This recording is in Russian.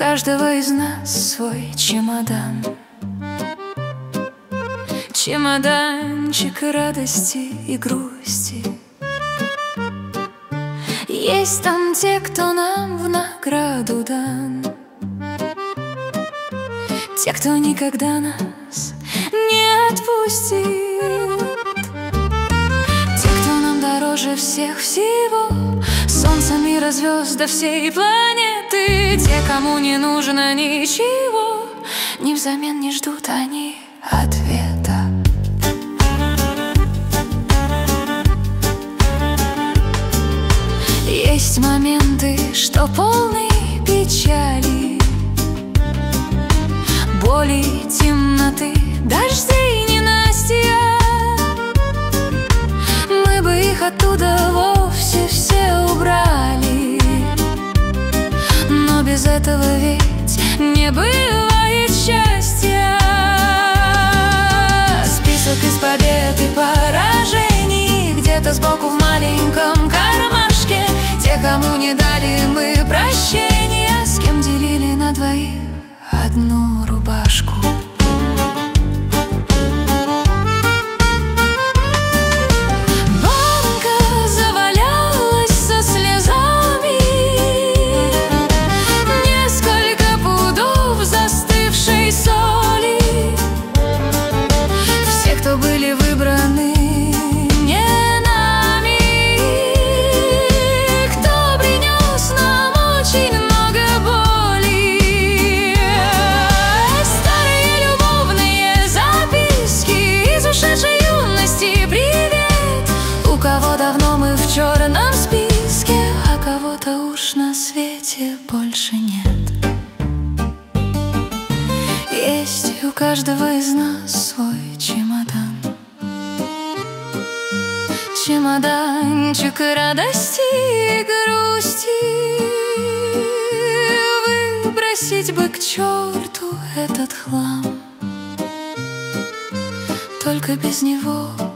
каждого из нас свой чемодан. Чемоданчик радости и грусти. Есть там те, кто нам в награду дан, те, кто никогда нас не отпустит, те, кто нам дороже всех всего, солнца, мира, звезд, до всей планеты. Те, кому не нужно ничего, ни взамен не ждут они ответа. Есть моменты, что полны печали, боли, темноты, дождей, ненастья. Мы бы их оттуда вовсе все убрали, но без этого ведь не бывает счастья. Список из побед и поражений где-то сбоку в маленьком кармашке. Те, кому не дали мы прощения, с кем делили на двоих одну рубашку. Банка завалялась со слезами, несколько пудов застывшей соли. Все, кто были выбраны в черном списке, а кого-то уж на свете больше нет. Есть у каждого из нас свой чемодан. Чемоданчик радости и грусти. Выбросить бы к черту этот хлам, только без него